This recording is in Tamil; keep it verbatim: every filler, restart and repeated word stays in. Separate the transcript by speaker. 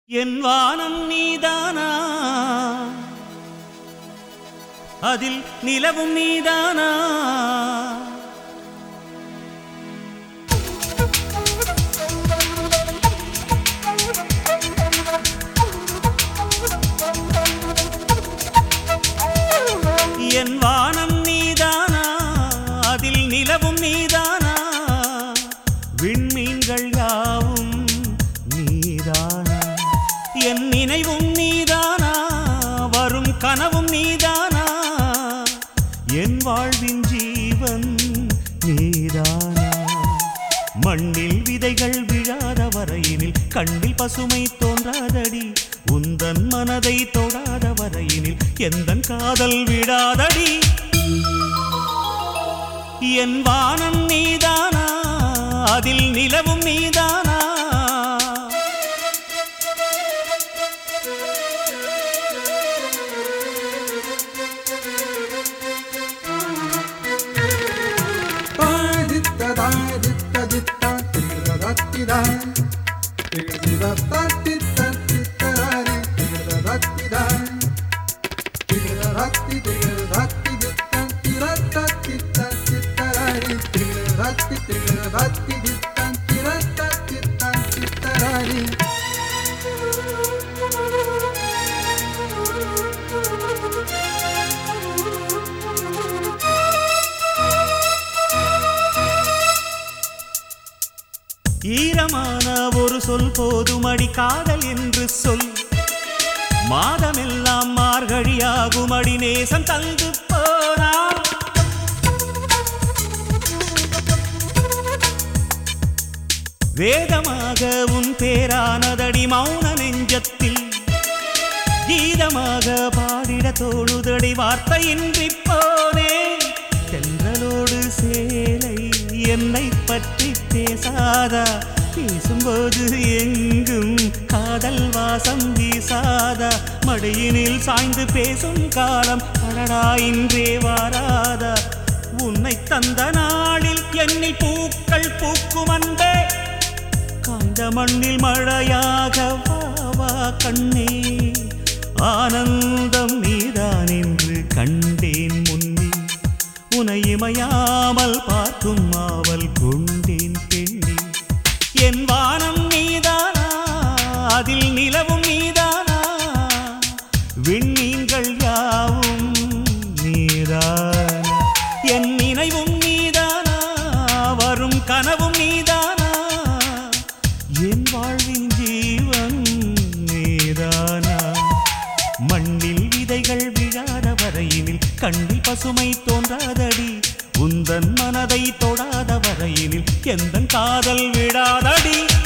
Speaker 1: என் வானம் நீதானா, அதில் நிலவும் நீதானா? என் வானம் நீதானா, அதில் நிலவும் நீதானா? விண்மீன்கள் யாவும் நீதானா? என் நினைவும் நீதானா, வரும் கனவும் நீதானா? என் வாழ்வின் ஜீவன் நீதானா? மண்ணில் விதைகள் விழாத வரையினில் கண்ணில் பசுமை தோன்றாதடி. உந்தன் மனதை தொடாத வரையினில் எந்தன் காதல் விடாதடி. என் வானம் நீதானா, அதில் நிலவும் நீதானா? ஈரமான ஒரு சொல் போதுமடி காதல் என்று சொல். மாதமெல்லாம் மார்கழியாகுமடி நேசம் தந்து போனார். வேதமாக உன் பேரானதடி மௌன நெஞ்சத்தில். கீதமாக பாடிட தோழுதடி வார்த்தையின்றி போனே. தென்றலோடு சேலை என்னை பற்றி பேசாதா? பேசும்போது எங்கும் காதல் வாசம் வீசாதா? மடியினில் சாய்ந்து பேசும் காலம் அடடா இன்றே வாராதா? உன்னை தந்த நாளில் எண்ணில் பூக்கள் பூக்கும் அன்பே. காய்ந்த மண்ணில் மழையாக வாவா கண்ணே. ஆனந்தம் நீதான் என்று கண்டேன் முன்னே. உனை இமையாமல் பார்க்கும் ஆவல் கொண்டேன் பெண்ணே. என் வானம் நீதானா, அதில் நிலவும் நீதானா? விண்மீன்கள் யாவும் நீதானா? என் நினைவும் நீதானா, வரும் கனவும் நீதானா? என் வாழ்வின் ஜீவன் நீதானா? மண்ணில் விதைகள் விழாத வரையினில் கண்ணில் பசுமை தோன்றாதடி. உந்தன் மனதை தொடாத வரையினில் எந்தன் காதல் விடாதடி.